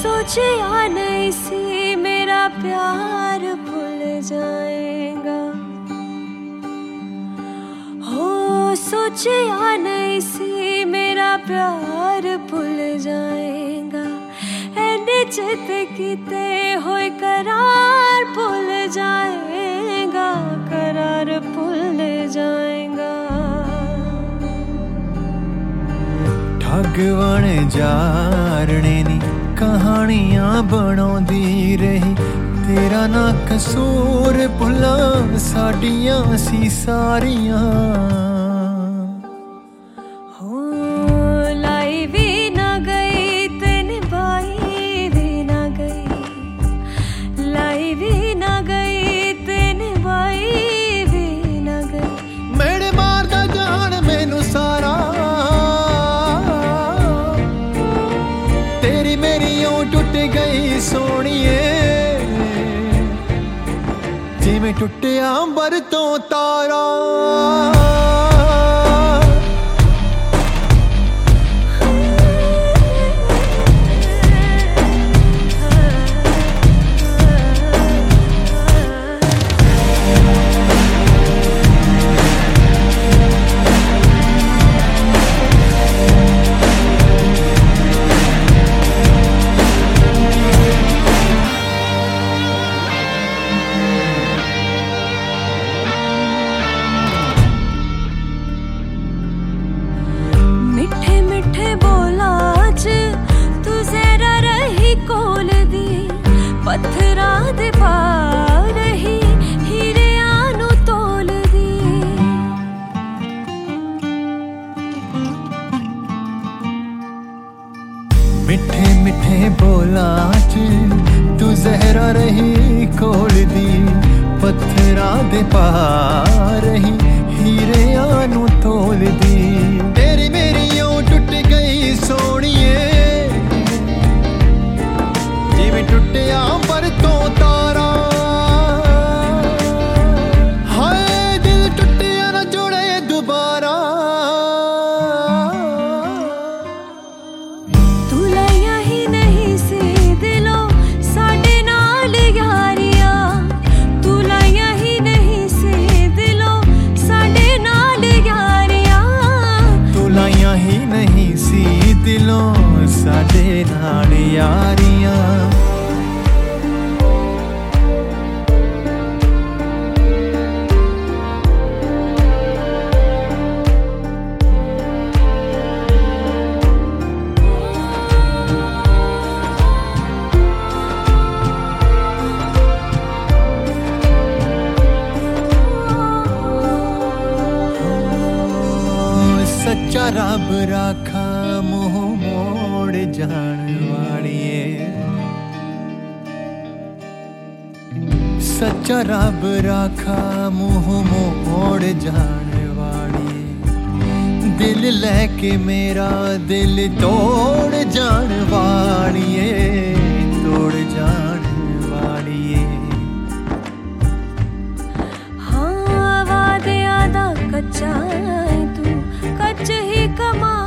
सोचा नहीं सी मेरा प्यार भूल जाएगा, हो सोचा नहीं सी मेरा प्यार भूल जाएगा। एने चित किते होए करार भूल जाएगा, करार भूल जाएगा। ठगवण जारने नी कहानियां बनाउंदी रही, तेरा ना कसूर भुला साडियां सी सारियां। हो लाई भी ना गई ते निभाई भी ना गई, लाई भी ना गई ते निभाई भी ना गई। मेरे मारदा जान मैनू सारा, तेरी मेरी यूं टुट गई सोनिए, जिवें टुटिया अंबर तो तारा। पत्थरां दे पार रही हीरियां नू तोल दी, मिठे मिठे बोलां च तू जहरा रही कोल दी। पत्थरां दे पार रही हीरियां नू तोल दी। तेरी मेरी यूं टुट गई सोनिए, जिवें टुटिया अंबर तो तारा। हाय दिल टुटिया ना जुड़े दोबारा। तू लाया ही नहीं सी दिलों साडे नाल यारियां, तू लाया ही नहीं सी दिलों साडे नाल यारियां, तू लाया ही नहीं सी दिलों साडे नाल यारियां। सच्चा रब राखा मुँह मोड़ जान वालिए, सच्चा रब राखा मुँह मोड़ जान वालिए। दिल लेके मेरा दिल तोड़ जान वालिए, तोड़ जान वालिए। हाँ वादियां दा कच्चा है तू, कच्च ही कमा